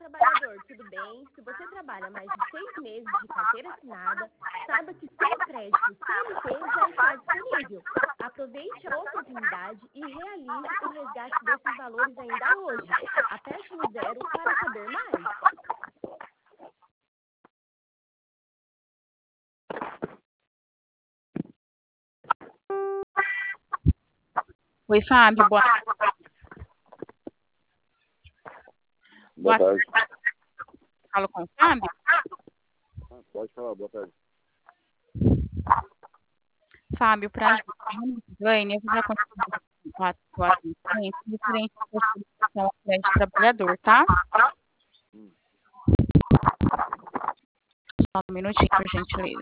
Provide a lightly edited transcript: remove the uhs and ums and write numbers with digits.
trabalhador, tudo bem? Se você trabalha mais de 6 meses de carteira assinada, saiba que seu crédito CLT já está disponível. Aproveite a oportunidade e realize o resgate desses valores ainda hoje. Aperte no 0 para saber mais. Oi, Fábio, boa Boa tarde. Falo com o Fábio? Pode falar, boa tarde. Fábio, para ajudar o ganho, eu já consegui diferente da solicitação ao crédito trabalhador, tá? Só um minutinho, por gentileza.